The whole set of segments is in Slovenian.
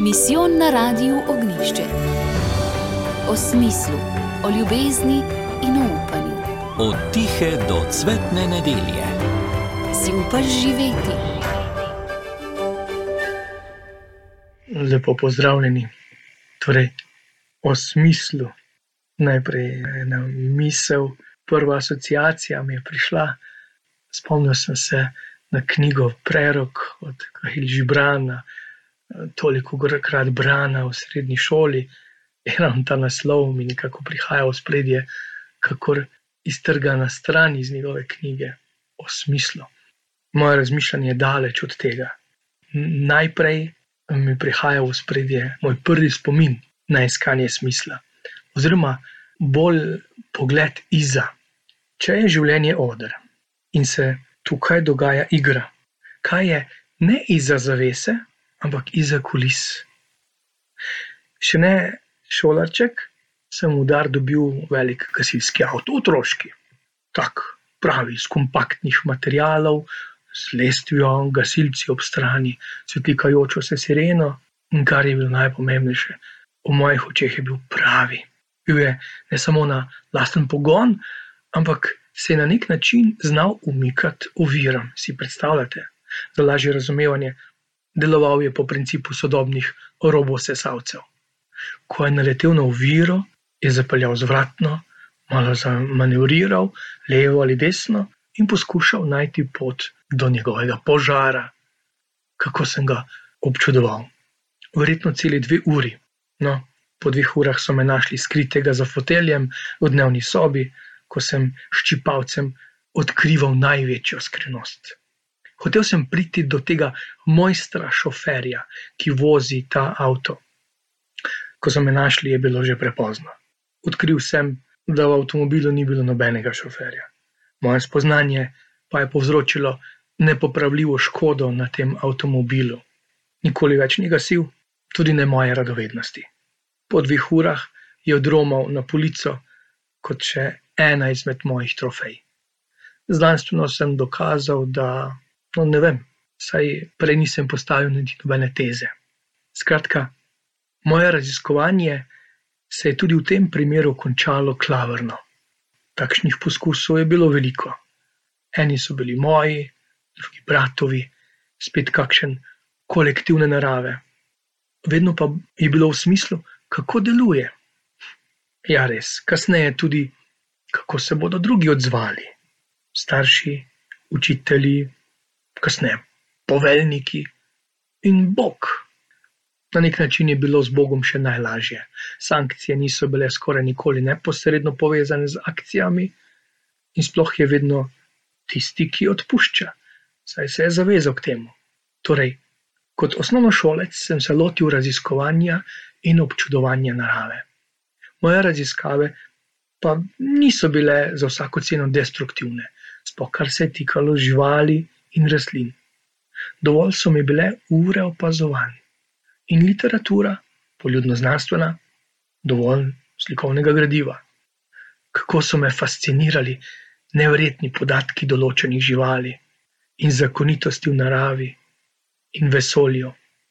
Misijon na Radiu Ognjišče. O smislu, o ljubezni in o upanju. Od tihe do cvetne nedelje. Si upaš živeti? Lepo pozdravljeni. Torej, o smislu. Najprej ena misel, prva asociacija mi je prišla. Spomnil sem se na knjigo Prerok od Kahlil Gibrana, tolikokrat brana v srednji šoli. Ravno ta naslov mi nekako prihaja v spredje, kakor iztrgana stran iz njegove knjige o smislu. Moje razmišljanje je daleč od tega. Najprej mi prihaja v spredje moj prvi spomin na iskanje smisla, oziroma bolj pogled izza. Če je življenje oder in se tukaj dogaja igra, kaj je ne izza zavese, ampak izza kulis. Še ne šolarček, sem v dar dobil velik gasilski avto, otroški. Tak, pravi, iz kompaktnih materialov, z lestvijo, gasilci ob strani, svetlikajočo se sireno, in kar je bilo najpomembnejše, v mojih očeh je bil pravi. Bil je ne samo na lasten pogon, ampak se je na nek način znal umikati oviram, si predstavljate? Za lažje razumevanje, deloval je po principu sodobnih robosesalcev. Ko je naletel na oviro, je zapeljal zvratno, malo zamanevriral, levo ali desno in poskušal najti pot do njegovega požara. Kako sem ga občudoval. Verjetno celi 2 uri. No, po 2 urah so me našli skritega za foteljem v dnevni sobi, ko sem ščipalcem odkrival največjo skrivnost. Hotel sem priti do tega mojstra šoferja, ki vozi ta avto. Ko so me našli, je bilo že prepozno. Odkril sem, da v avtomobilu ni bilo nobenega šoferja. Moje spoznanje pa je povzročilo nepopravljivo škodo na tem avtomobilu. Nikoli več ni gasil, tudi ne moje radovednosti. Po 2 urah je odromal na polico kot še ena izmed mojih trofej. Znanstveno sem dokazal, da, ne vem, saj prej nisem postavil niti nobene teze. Skratka, moje raziskovanje se je tudi v tem primeru končalo klavrno. Takšnih poskusov je bilo veliko. Eni so bili moji, drugi bratovi, spet kakšen kolektivne narave. Vedno pa je bilo v smislu, kako deluje. Ja, res, kasneje tudi, kako se bodo drugi odzvali. Starši, učitelji, kasneje poveljniki in Bog. Na nek način je bilo z Bogom še najlažje. Sankcije niso bile skoraj nikoli neposredno povezane z akcijami in sploh je vedno tisti, ki odpušča, saj se je zavezal k temu. Torej, kot osnovnošolec sem se lotil raziskovanja in občudovanja narave. Moje raziskave pa niso bile za vsako ceno destruktivne, sploh kar se je tikalo živali in rastlin. Dovolj so mi bile ure opazovanj. In literatura, poljudnoznanstvena, dovolj slikovnega gradiva. Kako so me fascinirali neverjetni podatki določenih živali in zakonitosti v naravi in vesolju.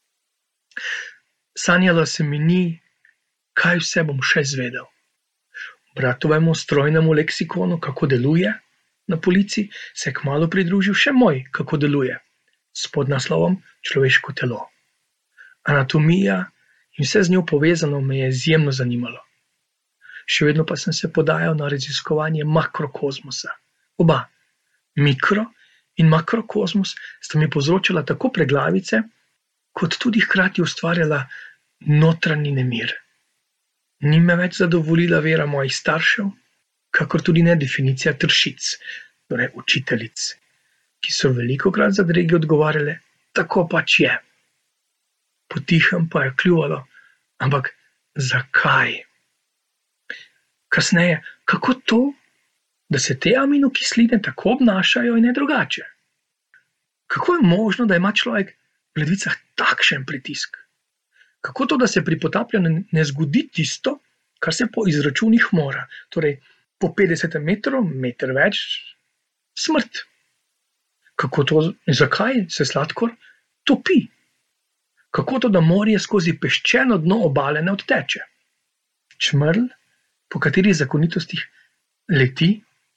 Sanjalo se mi ni, kaj vse bom še izvedel. Bratovemu strojnemu leksikonu, kako deluje, na polici se je kmalu pridružil še moj, kako deluje, s podnaslovom Človeško telo. Anatomija in vse z njo povezano me je izjemno zanimalo. Še vedno pa sem se podajal na raziskovanje makrokozmosa. Oba, mikro in makrokozmos, sta mi povzročala tako preglavice, kot tudi hkrati ustvarjala notranji nemir. Ni me več zadovoljila vera mojih staršev, kakor tudi ne definicija tršic, torej učiteljic, ki so velikokrat zadregi odgovarjale, tako pač je. Potihem pa je kljuvalo, ampak zakaj? Kasneje, kako to, da se te aminokisline tako obnašajo in ne drugače? Kako je možno, da ima človek v ledvicah takšen pritisk? Kako to, da se pri potapljanju ne zgodi tisto, kar se po izračunih mora, torej po 50 metrov, meter več, smrt? Kako to, zakaj se sladkor topi? Kako to, da morje skozi peščeno dno obale ne odteče? Čmrlj, po katerih zakonitostih leti?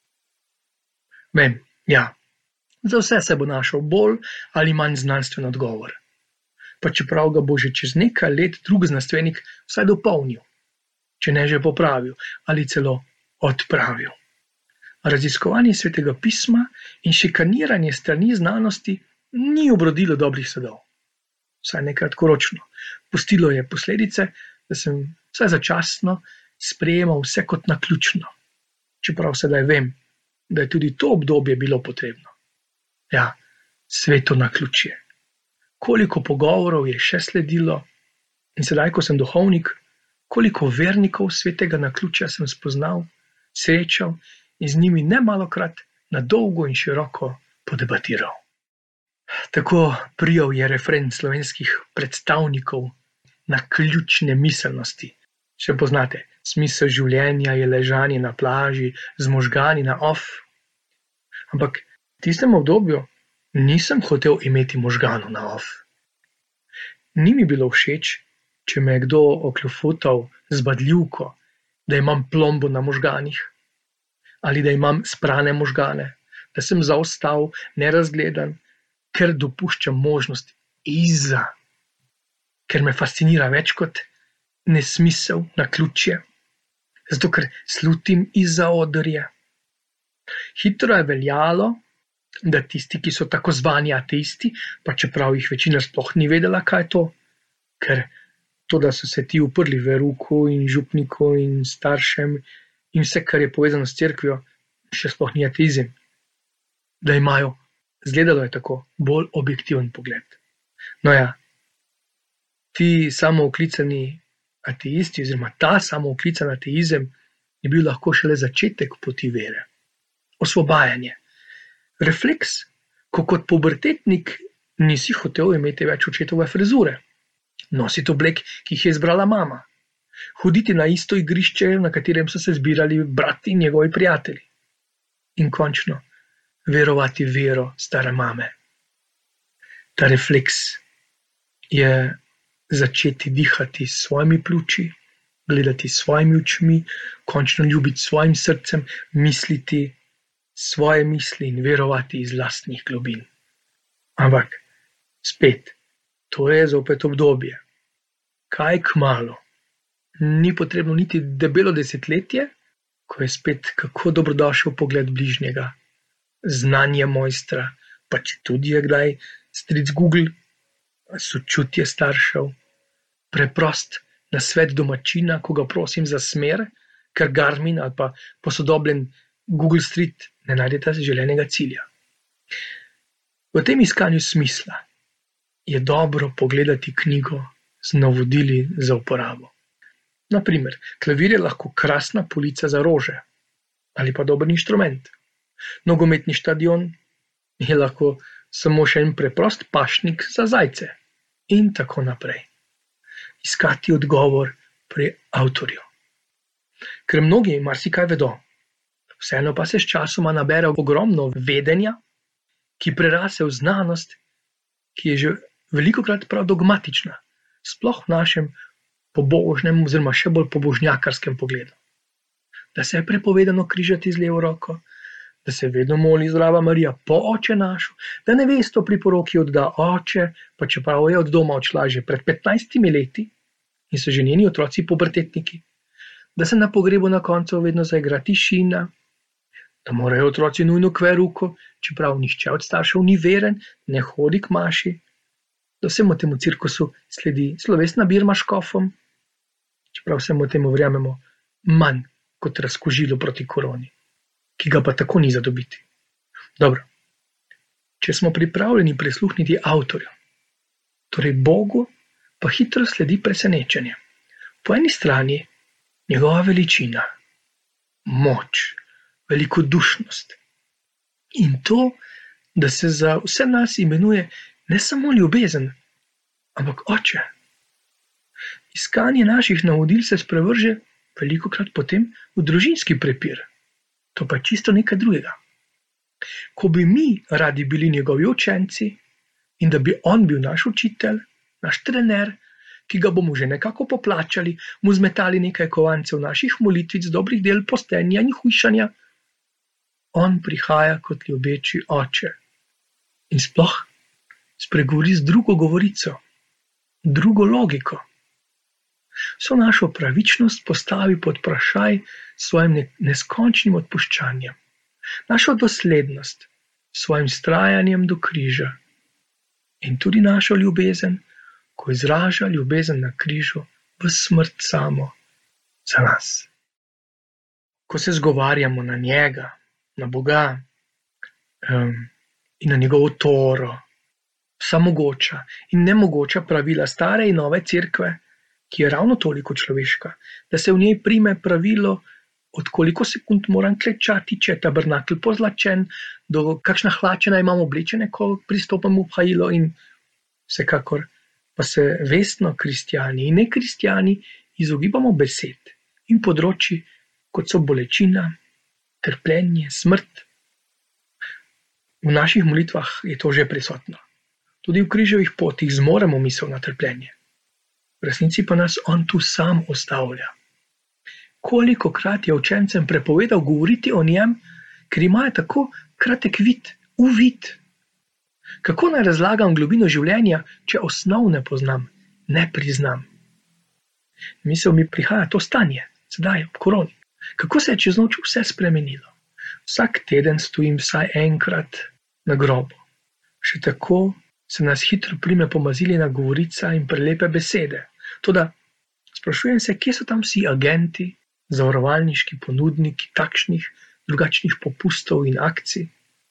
Vem, ja, za vse se bo našel bolj ali manj znanstven odgovor. Pa čeprav ga bo že čez nekaj let drug znanstvenik vsaj dopolnil, če ne že popravil ali celo odpravil. Raziskovanje Svetega pisma in šikaniranje strani znanosti ni obrodilo dobrih sadov. Vsaj ne kratkoročno. Pustilo je posledice, da sem vsaj začasno sprejemal vse kot naključno. Čeprav sedaj vem, da je tudi to obdobje bilo potrebno. Ja, sveto naključje. Koliko pogovorov je še sledilo in sedaj, ko sem duhovnik, koliko vernikov svetega naključja sem spoznal, srečal in z njimi nemalokrat na dolgo in široko podebatiral. Tako prijal je refren slovenskih predstavnikov naključne miselnosti. Še poznate, smisel življenja je ležanje na plaži z možgani na off. Ampak v tistem obdobju nisem hotel imeti možganov na off. Ni mi bilo všeč, če me je kdo okljufutal z badljivko, da imam plombo na možganih, ali da imam sprane možgane, da sem zaostal, nerazgledan, ker dopuščam možnost izza, ker me fascinira več kot nesmisel, naključje, zato ker slutim izza odrje. Hitro je veljalo, da tisti, ki so tako zvani ateisti, pa čeprav jih večina sploh ni vedela, kaj je to, ker to, da so se ti uprli veruku in župniku in staršem in vse, kar je povezano s cerkvijo, še sploh ni ateizem, da imajo, izgledalo je tako, bolj objektiven pogled. No ja, ti samooklicani ateisti oziroma ta samooklican ateizem je bil lahko šele začetek poti vere. Osvobajanje. Refleks, ko kot pubertetnik nisi hotel imeti več očetove frizure, nositi oblek, ki jih je izbrala mama, hoditi na isto igrišče, na katerem so se zbirali brat in njegovi prijatelji, in končno verovati vero stare mame. Ta refleks je začeti dihati s svojimi pljuči, gledati s svojimi očmi, končno ljubiti s svojim srcem, misliti svoje misli in verovati iz lastnih globin. Ampak spet, to je zopet obdobje. Kaj kmalu? Ni potrebno niti debelo desetletje, ko je spet kako dobrodošel pogled bližnjega, znanje mojstra, pa če tudi je kdaj stric Google, sočutje staršev, preprost nasvet domačina, ko ga prosim za smer, ker Garmin ali pa posodobljen Google Street ne najdeta želenega cilja. V tem iskanju smisla je dobro pogledati knjigo z navodili za uporabo. Naprimer, klavir je lahko krasna polica za rože ali pa dober inštrument. Nogometni štadion je lahko samo še en preprost pašnik za zajce in tako naprej. Iskati odgovor pri avtorju. Ker mnogi marsikaj vedo, vseeno pa se sčasoma nabere ogromno vedenja, ki prerase v znanost, ki je že velikokrat prav dogmatična, sploh v našem pobožnem oziroma še bolj pobožnjakarskem pogledu. Da se je prepovedano križati z levo roko, da se vedno moli zdrava Marija po Oče našu, da nevesto pri poroki odda oče, pa čeprav je od doma odšla že pred 15 leti in so že njeni otroci pubertetniki, da se na pogrebu na koncu vedno zaigra tišina, da morajo otroci nujno k veruku, čeprav nihče od staršev ni veren, ne hodi k maši, da vsemu temu cirkusu sledi slovesna birma škofom, čeprav vsemu temu verjamemo manj kot razkožilo proti koroni, ki ga pa tako ni zadobiti. Dobro, če smo pripravljeni prisluhniti avtorju, torej Bogu, pa hitro sledi presenečenje. Po eni strani njegova veličina, moč, velikodušnost in to, da se za vse nas imenuje ne samo ljubezen, ampak Oče. Iskanje naših navodil se sprevrže velikokrat potem v družinski prepir. To pa je čisto nekaj drugega. Ko bi mi radi bili njegovi učenci in da bi on bil naš učitelj, naš trener, ki ga bomo že nekako poplačali, mu zmetali nekaj kovancev naših molitvic, dobrih del, postenja in hujšanja. On prihaja kot ljubeči oče in sploh spregovori z drugo govorico, drugo logiko. So našo pravičnost postavi pod vprašaj s svojim neskončnim odpuščanjem, našo doslednost s svojim vztrajanjem do križa in tudi našo ljubezen, ko izraža ljubezen na križu v smrt samo za nas. Ko se zgovarjamo na njega, na Boga in na njegovo Toro, vsa mogoča in nemogoča pravila stare in nove cerkve, ki je ravno toliko človeška, da se v njej prime pravilo, od koliko sekund moram klečati, če je tabernakel pozlačen, do kakšna hlačena imam oblečene, ko pristopam v hajilo, in vsekakor pa se vestno kristjani in nekristjani izogibamo besed in področji, kot so bolečina, trpljenje, smrt. V naših molitvah je to že prisotno. Tudi v križevih potih zmoremo misel na trpljenje. V resnici pa nas on tu sam ostavlja. Kolikokrat je učencem prepovedal govoriti o njem, ker imajo tako kratek vid, uvid. Kako naj razlagam globino življenja, če osnov ne poznam, ne priznam? Misel mi prihaja to stanje, sedaj ob koroni. Kako se je čez noč vse spremenilo? Vsak teden stojim vsaj enkrat na grobu. Še tako se nas hitro prime pomazilina govorica in prelepe besede. Toda sprašujem se, kje so tam vsi agenti, zavarovalniški ponudniki takšnih, drugačnih popustov in akcij?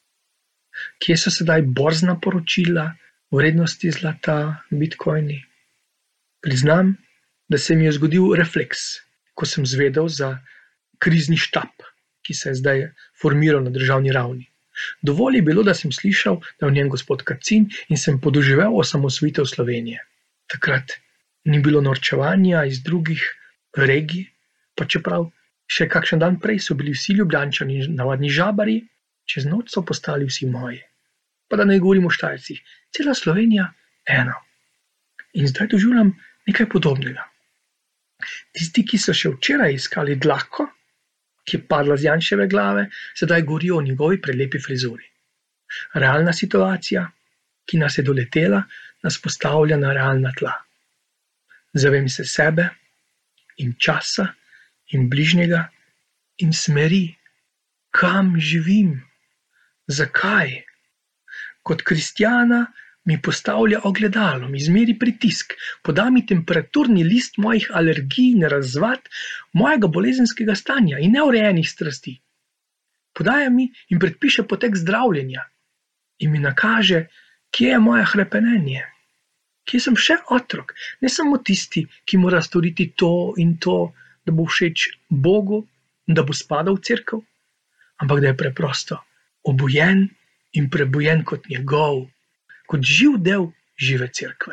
Kje so sedaj borzna poročila, vrednosti zlata, bitcoini? Priznam, da se mi je zgodil refleks, ko sem zvedel za krizni štab, ki se je zdaj formiral na državni ravni. Dovolj je bilo, da sem slišal, da je v njem gospod Kacin, in sem podoživel osamosvojitev Slovenije. Takrat ni bilo norčevanja iz drugih regij, pa čeprav še kakšen dan prej so bili vsi Ljubljančani navadni žabari, čez noč so postali vsi moji. Pa da ne govorimo o Štajercih, cela Slovenija eno. In zdaj doživljam nekaj podobnega. Tisti, ki so še včeraj iskali dlako, ki je padla z Janševe glave, sedaj govorijo o njegovi prelepi frizuri. Realna situacija, ki nas je doletela, nas postavlja na realna tla. Zavem se sebe in časa in bližnjega in smeri, kam živim, zakaj. Kot kristjana mi postavlja ogledalo, mi izmeri pritisk, poda mi temperaturni list mojih alergij in razvad, mojega bolezenskega stanja in neurejenih strasti. Podaja mi in predpiše potek zdravljenja in mi nakaže, kje je moje hrepenenje, kje sem še otrok, ne samo tisti, ki mora storiti to in to, da bo všeč Bogu in da bo spadal v cerkev, ampak da je preprosto obujen in prebujen kot njegov, kot živ del žive cerkve.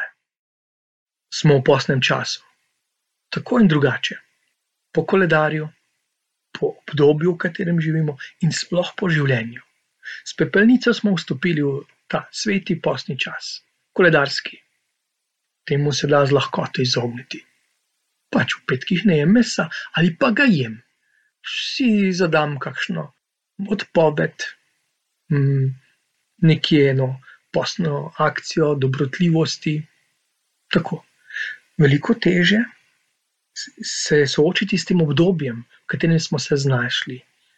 Smo v postnem času, tako in drugače, po koledarju, po obdobju, v katerem živimo in sploh po življenju. S pepelnico smo vstopili v ta sveti postni čas, koledarski. Temu se da z lahkoto izogniti. Pač v petkih ne jem mesa ali pa ga jem. Si zadam kakšno odpoved, nekje eno postno akcijo dobrotljivosti. Tako. Veliko teže se soočiti s tem obdobjem, v katerem smo se znašli.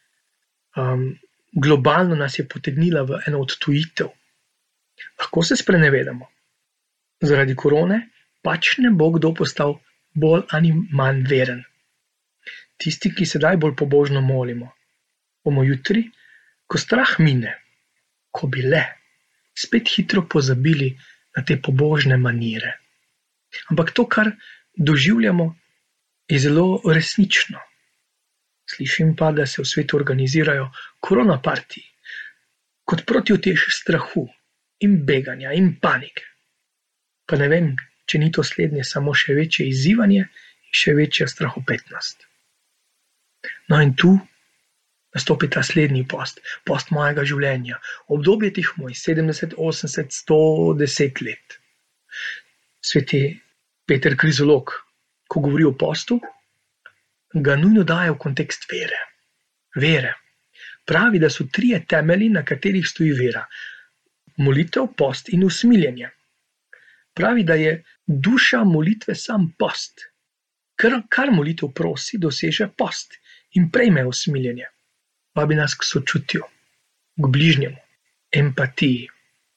Globalno nas je potegnila v eno odtujitev. Lahko se sprenevedamo. Zaradi korone pač ne bo kdo postal bolj ali manj veren. Tisti, ki sedaj bolj pobožno molimo, bomo jutri, ko strah mine, ko bi le, spet hitro pozabili na te pobožne manire. Ampak to, kar doživljamo, je zelo resnično. Slišim pa, da se v svetu organizirajo koronapartiji, kot protiutež strahu in beganja in panike. Pa ne vem, če ni to slednje samo še večje izzivanje in še večja strahopetnost. No in tu nastopi ta slednji post, post mojega življenja, obdobje teh mojih 70, 80, 110 let. Sveti Peter Krizolog, ko govori o postu, ga nujno daje v kontekst vere. Vere. Pravi, da so 3 temelji, na katerih stoji vera. Molitev, post in usmiljenje. Pravi, da je duša molitve sam post. Kar molitev prosi, doseže post in prejme usmiljenje. Vabi nas k sočutju, k bližnjemu, empatiji.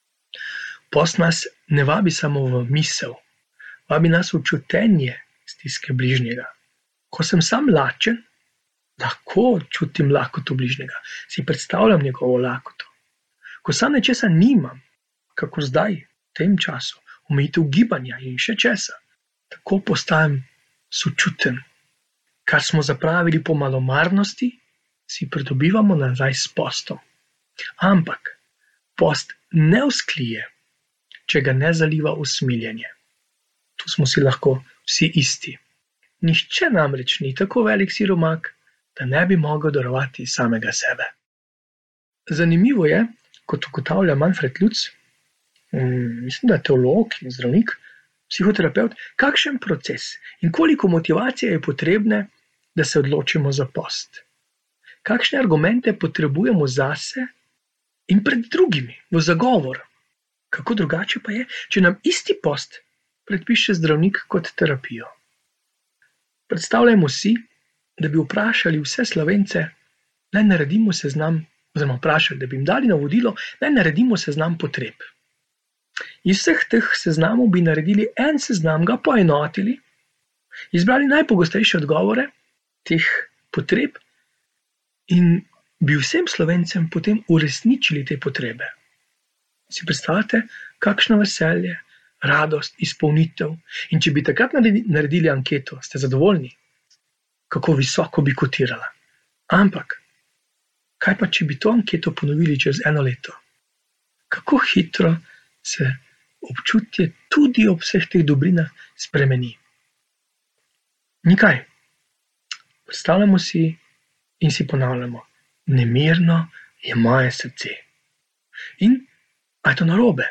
Post nas ne vabi samo v misel, vabi nas v čutenje stiske bližnjega. Ko sem sam lačen, lahko čutim lakoto bližnjega, si predstavljam njegovo lakoto. Ko sam nečesa nimam, kako zdaj, v tem času, omejitev gibanja in še česa, tako postajam sočuten. Kar smo zapravili po malomarnosti, si pridobivamo nazaj s postom. Ampak post ne vzklije, če ga ne zaliva usmiljenje. Tu smo si lahko vsi isti. Nihče namreč ni tako velik siromak, da ne bi mogel darovati samega sebe. Zanimivo je, kot ugotavlja Manfred Lutz, mislim, da je teolog in zdravnik, psihoterapeut, kakšen proces in koliko motivacije je potrebne, da se odločimo za post. Kakšne argumente potrebujemo zase in pred drugimi, v zagovor. Kako drugače pa je, če nam isti post predpiše zdravnik kot terapijo. Predstavljajmo si, da bi vprašali vse Slovence, naj naredimo seznam, oziroma vprašali, da bi jim dali navodilo, naj naredimo seznam potreb. Iz vseh teh seznamov bi naredili en seznam, ga poenotili, izbrali najpogostejše odgovore teh potreb in bi vsem Slovencem potem uresničili te potrebe. Si predstavljate, kakšno veselje, radost, izpolnitev. In če bi takrat naredili anketo, ste zadovoljni, kako visoko bi kotirala. Ampak, kaj pa, če bi to anketo ponovili čez 1 leto? Kako hitro se občutje tudi ob vseh teh dobrinah spremeni? Nikaj. Predstavljamo si in si ponavljamo, nemirno je moje srce. In a je to narobe?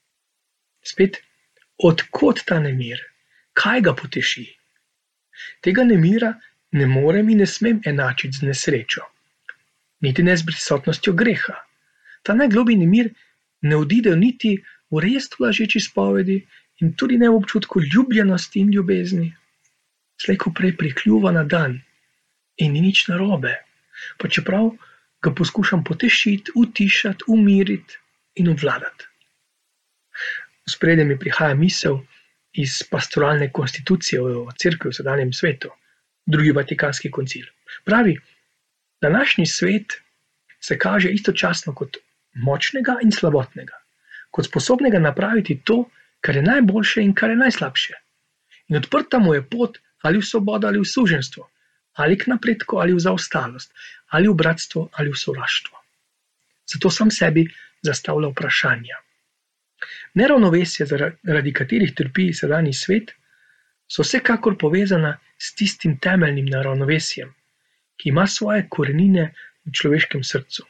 Spet, odkot ta nemir? Kaj ga poteši? Tega nemira ne morem in ne smem enačiti z nesrečo, niti ne s prisotnostjo greha. Ta najgloblji nemir ne odide niti v res lažeči spovedi in tudi ne v občutku ljubljenosti in ljubezni. Slej ko prej prikljuva na dan in ni nič narobe, pa čeprav ga poskušam potešiti, utišati, umiriti in obvladati. V spredje mi prihaja misel iz pastoralne konstitucije o cerkvi v sedanjem svetu, drugi Vatikanski koncil. Pravi, današnji svet se kaže istočasno kot močnega in slabotnega, kot sposobnega napraviti to, kar je najboljše in kar je najslabše. In odprta mu je pot ali v svobodo ali v suženjstvo, ali k napredku ali v zaostalost, ali v bratstvo ali v sovraštvo. Zato sam sebi zastavlja vprašanja. Neravnovesje, zaradi katerih trpi sedanji svet, so vsekakor povezana s tistim temeljnim neravnovesjem, ki ima svoje korenine v človeškem srcu.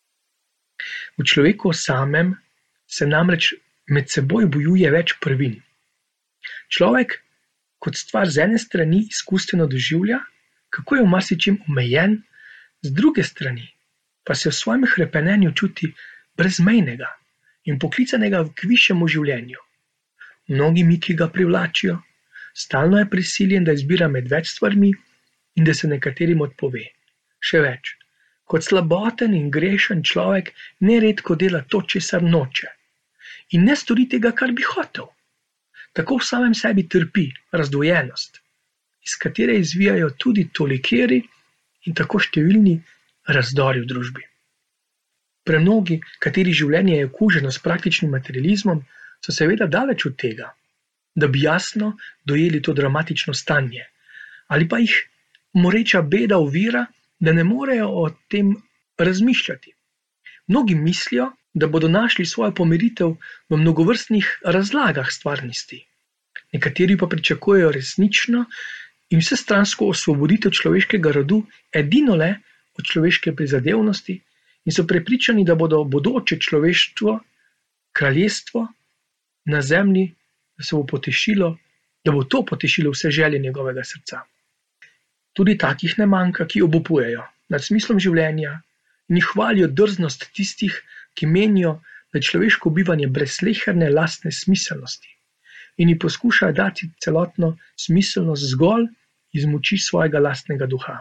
V človeku samem se namreč med seboj bojuje več prvin. Človek kot stvar z ene strani izkustveno doživlja, kako je v marsičem omejen, z druge strani pa se v svojem hrepenenju čuti brezmejnega in poklicanega k višjemu življenju. Mnogi miki ga privlačijo, stalno je prisiljen, da izbira med več stvarmi in da se nekaterim odpove. Še več, kot slaboten in grešen človek neredko dela to, česar noče, in ne stori tega, kar bi hotel. Tako v samem sebi trpi razdvojenost, iz katere izvijajo tudi tolikeri in tako številni razdori v družbi. Premnogi, kateri življenje je okuženo s praktičnim materializmom, so seveda daleč od tega, da bi jasno dojeli to dramatično stanje, ali pa jih moreča beda ovira, da ne morejo o tem razmišljati. Mnogi mislijo, da bodo našli svojo pomiritev v mnogovrstnih razlagah stvarnosti. Nekateri pa pričakujejo resnično in vsestransko osvoboditev človeškega rodu edino le od človeške prizadevnosti in so prepričani, da bodo bodoče človeštvo, kraljestvo na zemlji da se bo potešilo, da bo to potešilo vse želje njegovega srca. Tudi takih ne manjka, ki obupujejo nad smislom življenja in jih hvalijo drznost tistih, ki menijo, da je človeško bivanje brez sleherne lastne smiselnosti in ji poskušajo dati celotno smiselnost zgolj iz moči svojega lastnega duha.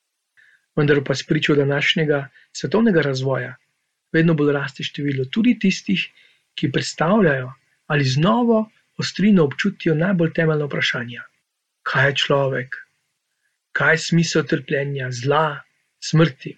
Vendar pa spričo današnjega svetovnega razvoja vedno bolj raste število tudi tistih, ki predstavljajo ali z novo ostrino občutijo najbolj temeljna vprašanja. Kaj je človek? Kaj je smisel trpljenja, zla, smrti?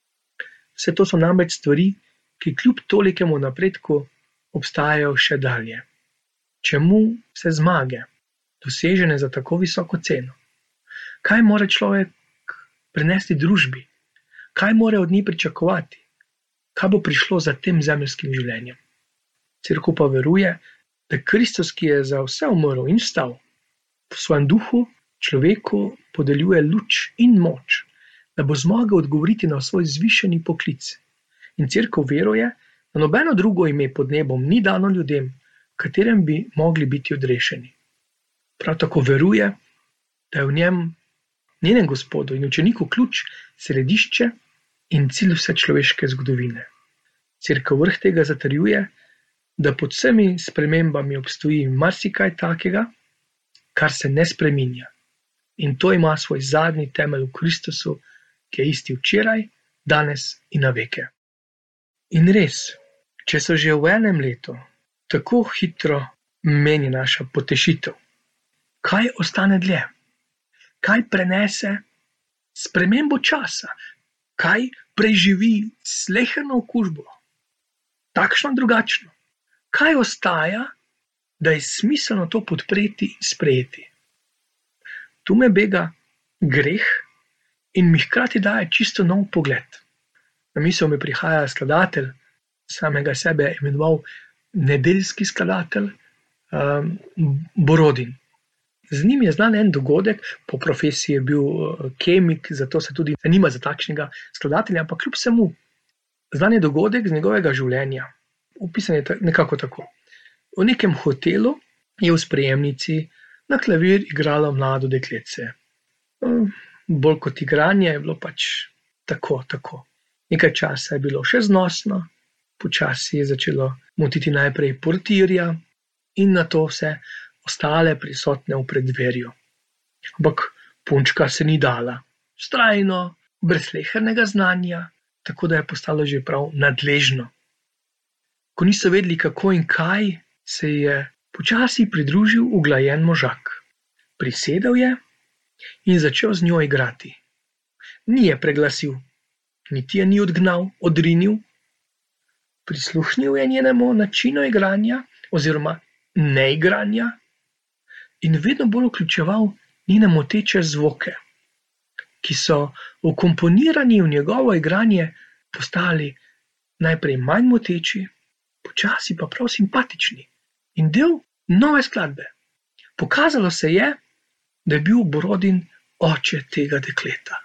Vse to so namreč stvari, ki kljub tolikemu napredku obstajajo še dalje. Čemu vse zmage, dosežene za tako visoko ceno? Kaj mora človek prinesti družbi? Kaj mora od nje pričakovati? Kaj bo prišlo za tem zemeljskim življenjem? Cerkev pa veruje, da Kristus, ki je za vse umrl in vstal, v svojem duhu človeku podeljuje luč in moč, da bo zmogel odgovoriti na svoj zvišeni poklic. In cerkev veruje, da nobeno drugo ime pod nebom ni dano ljudem, v katerem bi mogli biti odrešeni. Prav tako veruje, da je v njenem Gospodu in učeniku ključ, središče in cilj vse človeške zgodovine. Cerkev vrh tega zatrjuje, da pod vsemi spremembami obstoji marsikaj takega, kar se ne spreminja. In to ima svoj zadnji temelj v Kristusu, ki je isti včeraj, danes in na veke. In res, če so že v enem letu tako hitro meni naša potešitev, kaj ostane dlje? Kaj prenese spremembo časa? Kaj preživi sleherno okužbo? Takšno in drugačno. Kaj ostaja, da je smiselno to podpreti in sprejeti? Tu me bega greh in mi hkrati daje čisto nov pogled. Na misel mi prihaja skladatelj, samega sebe je imenoval nedeljski skladatelj, Borodin. Z njim je znan en dogodek, po profesiji je bil kemik, zato se tudi zanima za takšnega skladatelja, ampak kljub vsemu znan je dogodek z njegovega življenja. Opisan je nekako tako. V nekem hotelu je v sprejemnici na klavir igralo mlado dekletce. Bolj kot igranje je bilo pač tako. Nekaj časa je bilo še znosno, počasi je začelo motiti najprej portirja in nato vse ostale prisotne v preddverju. Ampak punčka se ni dala, vztrajno, brez slehernega znanja, tako da je postalo že prav nadležno. Ko niso vedeli, kako in kaj, se je počasi pridružil uglajen možak. Prisedel je in začel z njo igrati. Ni je preglasil, niti je ni odgnal, odrinil. Prisluhnil je njenemu načinu igranja oziroma neigranja in vedno bolj vključeval njene moteče zvoke, ki so vkomponirani v njegovo igranje postali najprej manj moteči, počasi pa prav simpatični in del nove skladbe. Pokazalo se je, da je bil Borodin oče tega dekleta.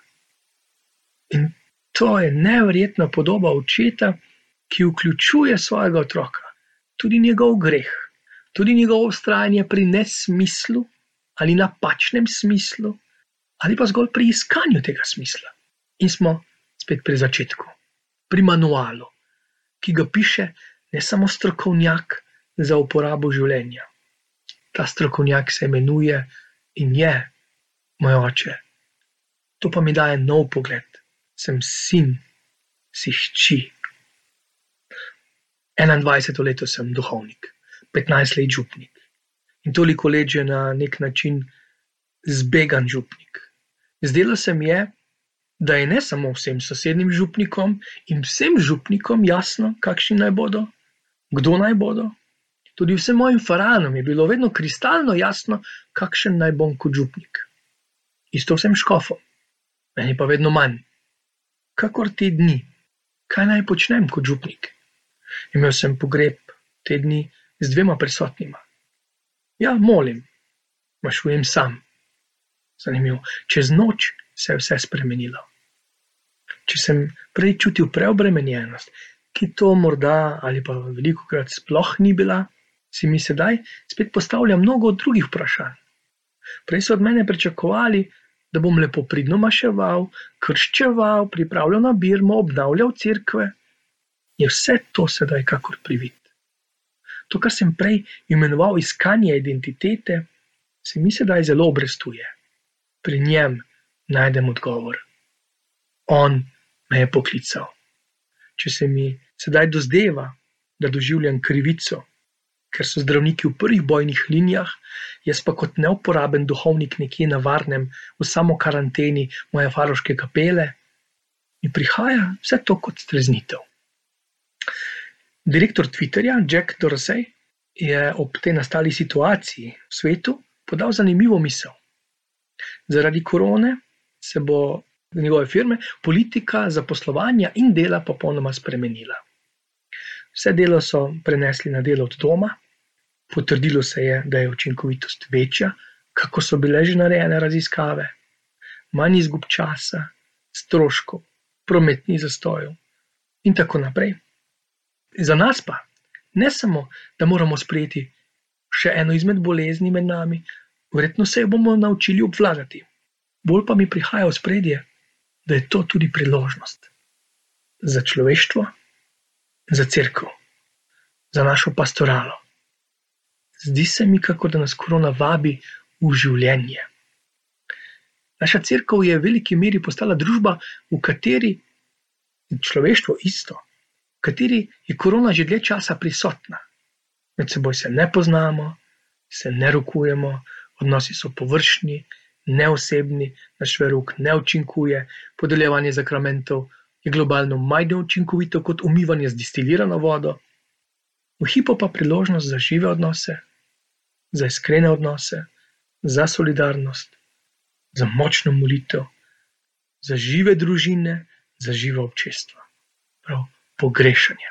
In to je neverjetna podoba očeta, ki vključuje svojega otroka, tudi njegov greh, tudi njegovo vztrajanje pri nesmislu ali napačnem smislu, ali pa zgolj pri iskanju tega smisla. In smo spet pri začetku, pri manualu, ki ga piše ne samo strokovnjak za uporabo življenja. Ta strokovnjak se imenuje in je moj oče. To pa mi daje nov pogled. Sem sin, si hči. 21 leto sem duhovnik, 15 let župnik in toliko let že na nek način zbegan župnik. Zdelo se mi je, da je ne samo vsem sosednjim župnikom in vsem župnikom jasno, kakšni naj bodo, kdo naj bodo. Tudi vsem mojim faranom je bilo vedno kristalno jasno, kakšen naj bom kot župnik. Isto vsem škofom, meni pa vedno manj. Kakor te dni, kaj naj počnem kot župnik? Imel sem pogreb te dni z 2 prisotnima. Ja, molim, mašujem sam. Zanimivo, čez noč se je vse spremenilo. Če sem prej čutil preobremenjenost, ki to morda ali pa velikokrat sploh ni bila, si mi sedaj spet postavlja mnogo drugih vprašanj. Prej so od mene pričakovali, da bom lepo pridno maševal, krščeval, pripravljal na birmo, obnavljal cerkve. Je vse to sedaj kakor privid. To, kar sem prej imenoval iskanje identitete, se mi sedaj zelo obrestuje. Pri njem najdem odgovor. On me je poklical. Če se mi sedaj dozdeva, da doživljam krivico, ker so zdravniki v prvih bojnih linijah, jaz pa kot neuporaben duhovnik nekje na varnem, v samo karanteni moje varoške kapele, mi prihaja vse to kot streznitev. Direktor Twitterja Jack Dorsey je ob tej nastali situaciji v svetu podal zanimivo misel. Zaradi korone se bo njegove firme politika zaposlovanja in dela popolnoma spremenila. Vse delo so prenesli na delo od doma, potrdilo se je, da je učinkovitost večja, kako so bile že narejene raziskave, manj izgub časa, stroškov, prometnih zastojev in tako naprej. Za nas pa ne samo, da moramo sprejeti še eno izmed bolezni med nami, verjetno se jo bomo naučili obvladati. Bolj pa mi prihaja v spredje, da je to tudi priložnost za človeštvo, za cerkev, za našo pastoralo. Zdi se mi, kako da nas korona vabi v življenje. Naša cerkev je v veliki meri postala družba, v kateri človeštvo isto, v kateri je korona že dlje časa prisotna. Med seboj se ne poznamo, se ne rokujemo, odnosi so površni, neosebni, naš verouk ne učinkuje, podeljevanje zakramentov je globalno manj učinkovito kot umivanje z distilirano vodo. V hipu pa priložnost za žive odnose, za iskrene odnose, za solidarnost, za močno molitev, za žive družine, za žive občestva. Prav pogrešanje.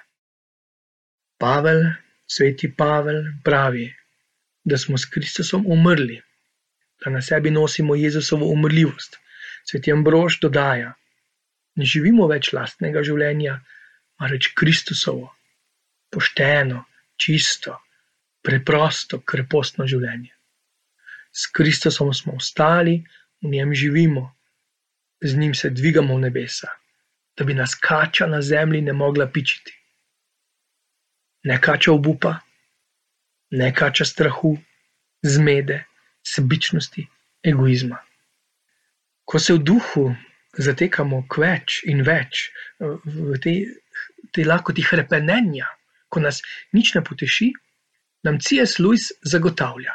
Sveti Pavel pravi, da smo s Kristusom umrli, da na sebi nosimo Jezusovo umrljivost. Sveti Ambrož dodaja, ne živimo več lastnega življenja, marveč Kristusovo, pošteno, čisto, preprosto, krepostno življenje. S Kristusom smo vstali, v njem živimo, z njim se dvigamo v nebesa, da bi nas kača na zemlji ne mogla pičiti. Ne kača obupa, ne kača strahu, zmede, sebičnosti, egoizma. Ko se v duhu zatekamo k več in več, v tej lakoti hrepenenja, ko nas nič ne poteši, nam C.S. Lewis zagotavlja.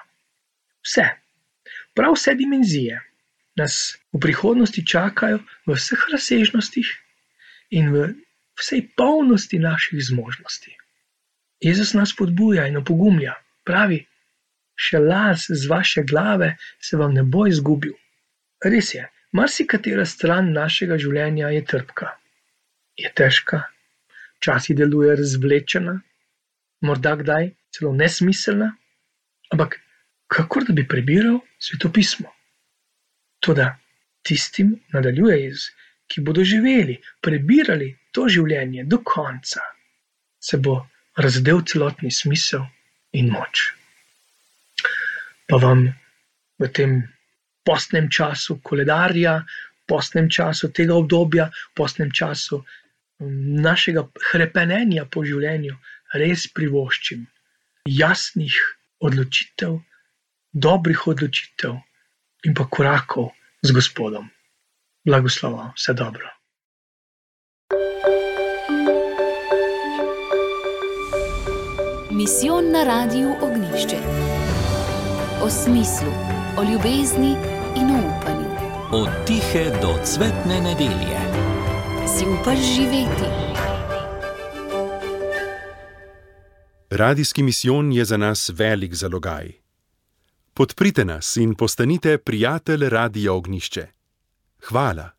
Prav vse dimenzije nas v prihodnosti čakajo v vseh razsežnostih in v vsej polnosti naših zmožnosti. Jezus nas podbuja in opogumlja, pravi, še las z vaše glave se vam ne bo izgubil. Res je, marsikatera stran našega življenja je trpka, je težka, včasih deluje razvlečena, morda kdaj celo nesmiselna, ampak kakor da bi prebiral svetopismo. Toda tistim nadaljuje Jezus, ki bodo živeli, prebirali to življenje do konca, se bo razdel celotni smisel in moč. Pa vam v tem postnem času koledarja, postnem času tega obdobja, postnem času našega hrepenenja po življenju res privoščim jasnih odločitev, dobrih odločitev in pa korakov z Gospodom. Blagoslova, vse dobro. Misijon na Radiu Ognjišče. O smislu, o ljubezni in o upanju. Od tihe do cvetne nedelje. Si upaš živeti? Radijski misijon je za nas velik zalogaj. Podprite nas in postanite prijatelj Radia Ognjišče. Hvala.